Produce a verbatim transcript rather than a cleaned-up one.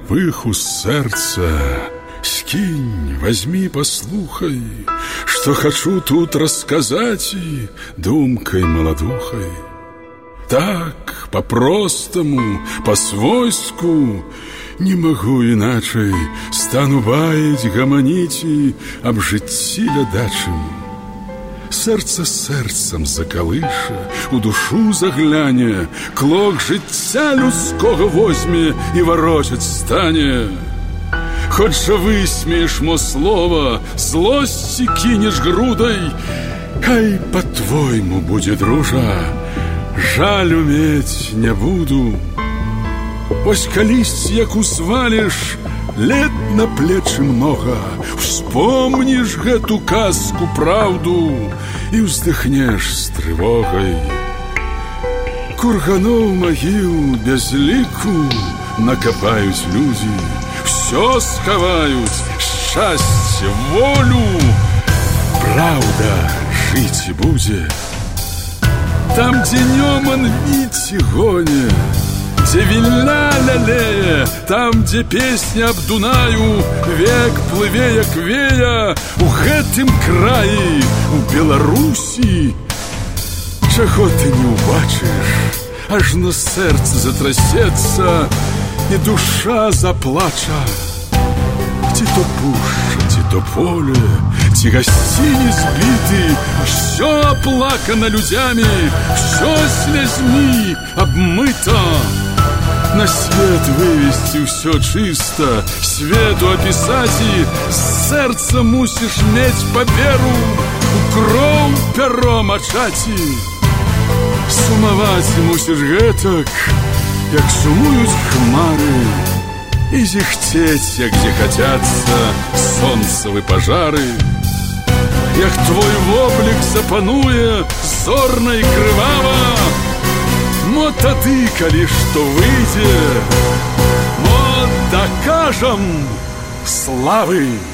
пыху сэрца, скінь, возьми, послухай, что хочу тут рассказать и думкой молодухой. Так, по-простому, по-свойску, не могу иначе, стану баять, гаманіць і аб жыцці лядачым. Сэрца сэрцам закалыша, у душу загляне, клок жыцця людскога возьме і варочаць стане. Хоць жа высмееш мо слова, злосці кинешь грудай, хай по-твойму будзе, дружа, жаль уметь не буду. Вось калісь, як узваліш, лет на плечы много, вспомнишь гэту казку правду и вздыхнешь с тревогой. Курганоў могил без лику накопают люди, все сховают, счастье, волю, правда жить и будет. Там, где Нёман віці гоне, где вільна лялея, там, где песня аб Дунаю век плыве, як вея, у гэтым краі, у Беларусі, чаго ты не убачыш, ажно сэрца затрасецца і душа заплача. Ці то пушча, ці то поле, ці гасцінец біты, всё оплакано людзямі, всё слязьмі обмыто. На свет вывести все чисто, свету описать, и сердце мусишь меть паперу, у кроў перо мачаць. Сумаваць мусишь гэтак, як сумуюць хмары, и зіхцець, як зіхацяцца сонцавы пажары. Як твой воблік запануе зорна і крывава, мо тады, калі што выйдзе, мо дакажам славы.